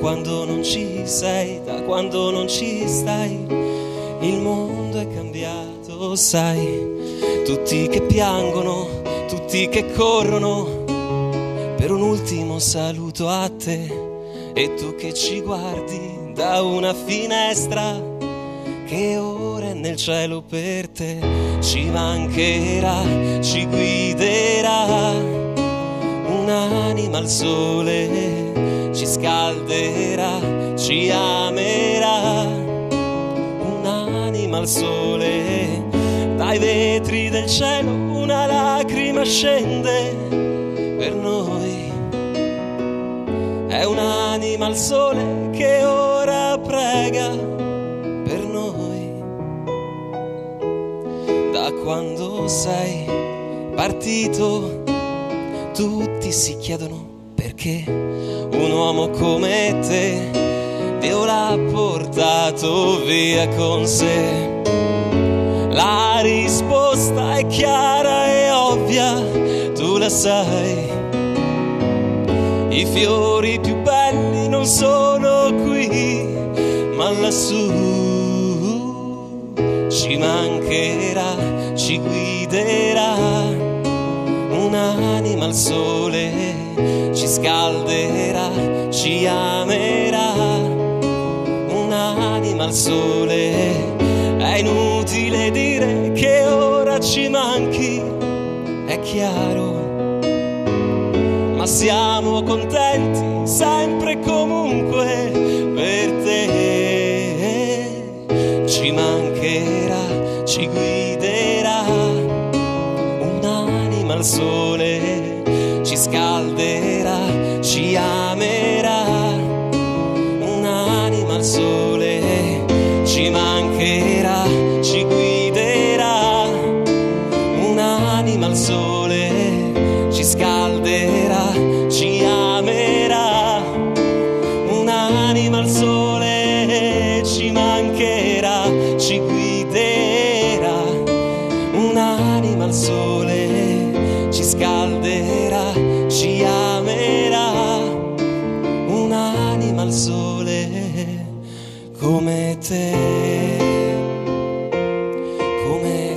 quando non ci sei, da quando non ci stai, il mondo è cambiato, sai. Tutti che piangono, tutti che corrono per un ultimo saluto a te, e tu che ci guardi da una finestra che ora è nel cielo per te. Ci mancherà, ci guiderà un'anima al sole, ci scalderà, ci amerà un'anima al sole. Dai vetri del cielo una lacrima scende per noi, è un'anima al sole che ora prega per noi. Da quando sei partito tutti si chiedono perché un uomo come te Dio l'ha portato via con sé. La risposta è chiara e ovvia, tu la sai. I fiori più belli non sono qui, ma lassù. Ci mancherà, ci guiderà un'anima al sole, ci scalderà, ci amerà un'anima al sole. È inutile dire che ora ci manchi, è chiaro, ma siamo contenti sempre e comunque per te. Ci mancherà, ci guiderà un'anima al sole, ci scalderà, ci amerà un'anima al sole. Ci mancherà, ci guiderà un'anima al sole, ci scalderà, ci amerà un'anima al sole. Ci mancherà, ci guiderà un'anima al sole, ci scalderà, ci amerà un'anima al sole come te, come